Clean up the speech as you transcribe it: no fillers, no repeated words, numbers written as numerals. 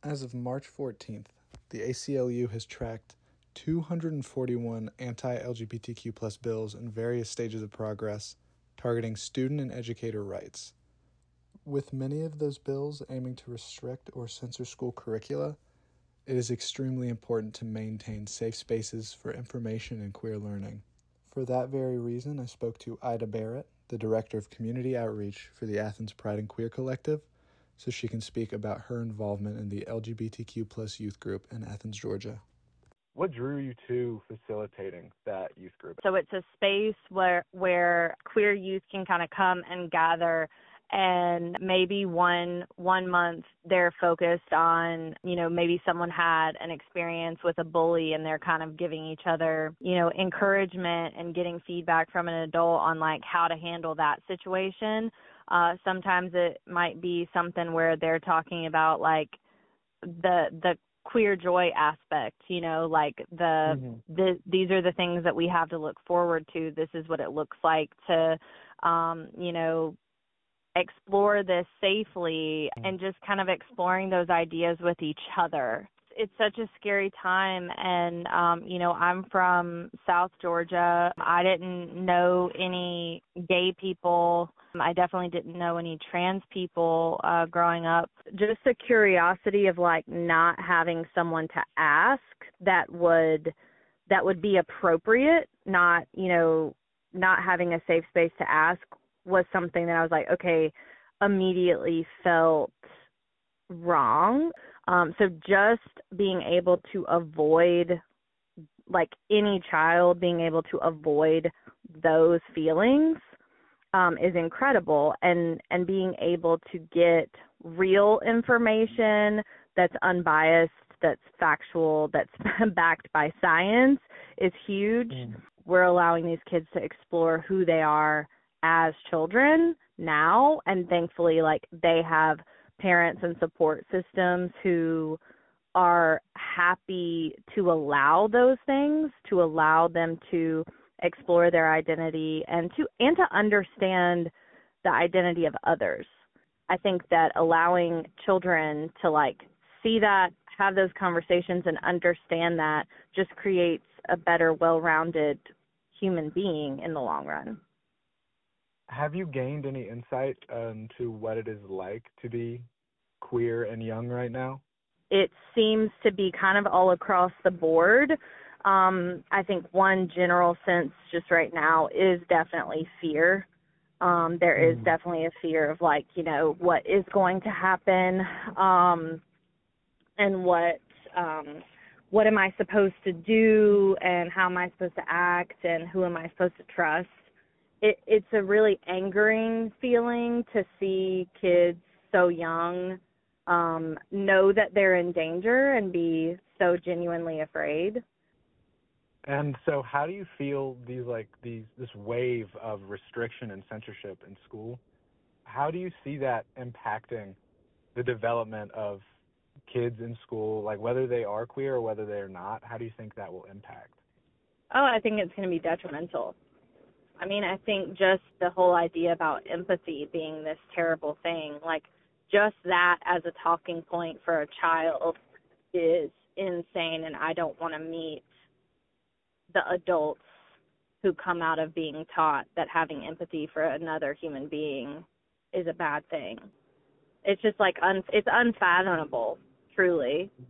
As of March 14th, the ACLU has tracked 241 anti-LGBTQ+ bills in various stages of progress, targeting student and educator rights. With many of those bills aiming to restrict or censor school curricula, it is extremely important to maintain safe spaces for information and queer learning. For that very reason, I spoke to Ida Barrett, the Director of Community Outreach for the Athens Pride and Queer Collective, so she can speak about her involvement in the LGBTQ+ youth group in Athens, Georgia. What drew you to facilitating that youth group? So it's a space where queer youth can kind of come and gather, and maybe one month they're focused on, maybe someone had an experience with a bully and they're kind of giving each other, encouragement and getting feedback from an adult on like how to handle that situation. Sometimes it might be something where they're talking about like the queer joy aspect, these are the things that we have to look forward to. This is what it looks like to, explore this safely, and just kind of exploring those ideas with each other. It's such a scary time, and, I'm from South Georgia. I didn't know any gay people. I definitely didn't know any trans people growing up. Just the curiosity of, like, not having someone to ask that would be appropriate, not having a safe space to ask was something that I was like, okay, immediately felt wrong. So just being able to avoid, like any child being able to avoid those feelings is incredible. And being able to get real information that's unbiased, that's factual, that's backed by science is huge. We're allowing these kids to explore who they are as children now, and thankfully, like, they have parents and support systems who are happy to allow those things, to allow them to explore their identity and to understand the identity of others. I think that allowing children to like see that, have those conversations and understand that just creates a better, well-rounded human being in the long run. Have you gained any insight into what it is like to be queer and young right now? It seems to be kind of all across the board. I think one general sense just right now is definitely fear. There is definitely a fear of like, what is going to happen, and what am I supposed to do, and how am I supposed to act, and who am I supposed to trust? It's a really angering feeling to see kids so young know that they're in danger and be so genuinely afraid. And so how do you feel this wave of restriction and censorship in school? How do you see that impacting the development of kids in school, like whether they are queer or whether they're not? How do you think that will impact? Oh, I think it's going to be detrimental. I mean, I think just the whole idea about empathy being this terrible thing, like just that as a talking point for a child is insane, and I don't want to meet the adults who come out of being taught that having empathy for another human being is a bad thing. It's just like it's unfathomable, truly.